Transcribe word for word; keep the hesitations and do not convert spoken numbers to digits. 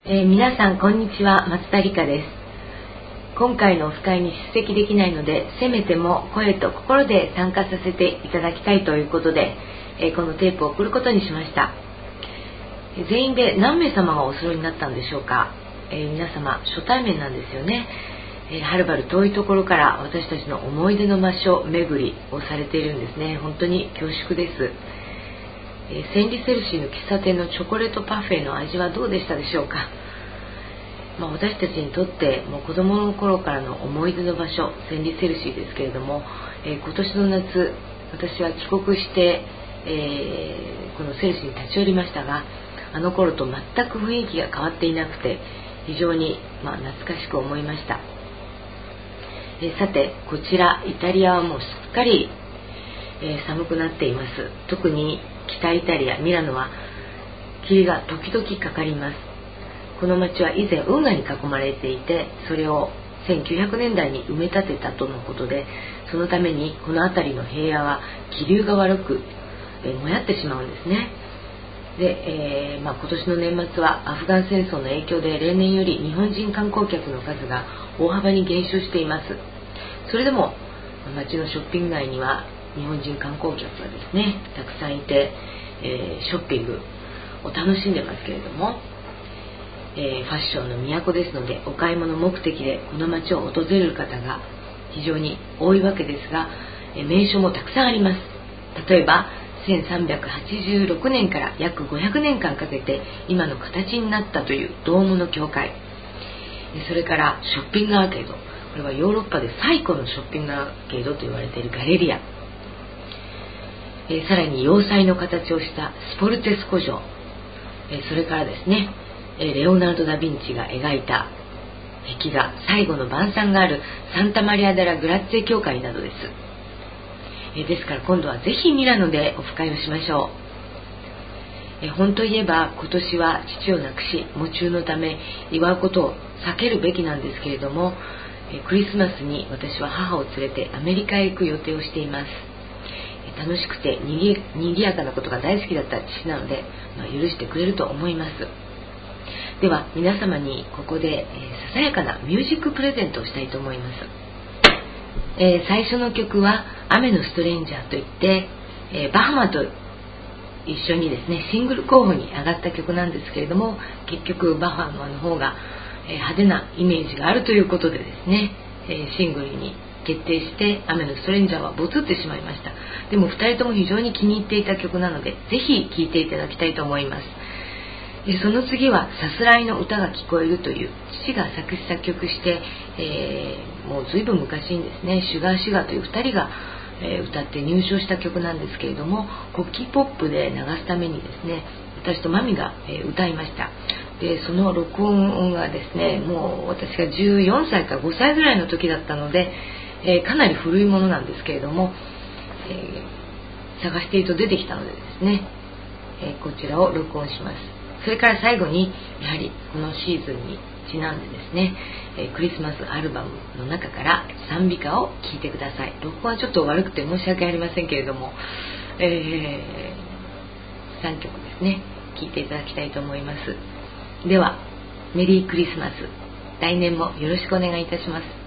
えー、皆さんこんにちは、松田理香です。今回のオフ会に出席できないので、せめても声と心で参加させていただきたいということで、えー、このテープを送ることにしました。全員で何名様がお揃いになったんでしょうか。えー、皆様初対面なんですよね。えー、はるばる遠いところから私たちの思い出の場所巡りをされているんですね。本当に恐縮です。えー、センリセルシーの喫茶店のチョコレートパフェの味はどうでしたでしょうか。まあ、私たちにとってもう子供の頃からの思い出の場所、センリセルシーですけれども、えー、今年の夏私は帰国して、えー、このセルシーに立ち寄りましたが、あの頃と全く雰囲気が変わっていなくて非常に、まあ、懐かしく思いました。えー、さてこちらイタリアはもうすっかり、えー、寒くなっています。特に北イタリアミラノは霧が時々かかります。この町は以前運河に囲まれていて、それをせんきゅうひゃくねんだいに埋め立てたとのことで、そのためにこの辺りの平野は気流が悪く、えー、もやってしまうんですね。で、えーまあ、今年の年末はアフガン戦争の影響で例年より日本人観光客の数が大幅に減少しています。それでも町のショッピング街には日本人観光客がですねたくさんいて、えー、ショッピングを楽しんでますけれども、えー、ファッションの都ですのでお買い物目的でこの街を訪れる方が非常に多いわけですが、えー、名所もたくさんあります。例えばせんさんびゃくはちじゅうろくねんから約ごひゃくねんかんかけて今の形になったというドームの教会、それからショッピングアーケード、これはヨーロッパで最古のショッピングアーケードと言われているガレリア、えー、さらに要塞の形をしたスポルテス古城、えー、それからですね、えー、レオナルド・ダ・ヴィンチが描いた壁画最後の晩餐があるサンタマリア・デラ・グラッツェ教会などです。えー、ですから今度はぜひミラノでオフ会をしましょう。えー、本といえば今年は父を亡くし喪中のため祝うことを避けるべきなんですけれども、えー、クリスマスに私は母を連れてアメリカへ行く予定をしています。楽しくてにぎ、にぎやかなことが大好きだった父なので、まあ、許してくれると思います。では皆様にここで、えー、ささやかなミュージックプレゼントをしたいと思います。えー、最初の曲は雨のストレンジャーといって、えー、バハマと一緒にですねシングル候補に上がった曲なんですけれども、結局バハマの方が、えー、派手なイメージがあるということでですね、えー、シングルに決定して雨のストレンジャーはボツってしまいました。でもふたりとも非常に気に入っていた曲なのでぜひ聴いていただきたいと思います。でその次はさすらいの歌が聞こえるという父が作詞作曲して、えー、もうずいぶん昔にですねシュガーシュガーというふたりが、えー、歌って入賞した曲なんですけれども、国旗ポップで流すためにですね私とマミが、えー、歌いました。でその録音がですねもう私がじゅうよんさいかごさいぐらいの時だったので、えー、かなり古いものなんですけれども、えー、探していると出てきたのでですね、えー、こちらを録音します。それから最後にやはりこのシーズンにちなんでですね、えー、クリスマスアルバムの中から賛美歌を聴いてください。録音はちょっと悪くて申し訳ありませんけれども、えー、さんきょくですね聴いていただきたいと思います。ではメリークリスマス、来年もよろしくお願いいたします。